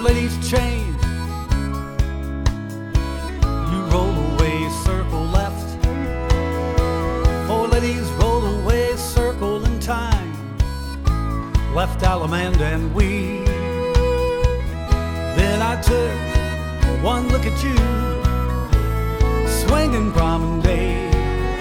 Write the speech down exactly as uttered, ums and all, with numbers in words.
ladies change. You roll away, circle left. Four ladies roll away, circle in time. Left Alamanda and we. Then I took one look at you, swinging promenade.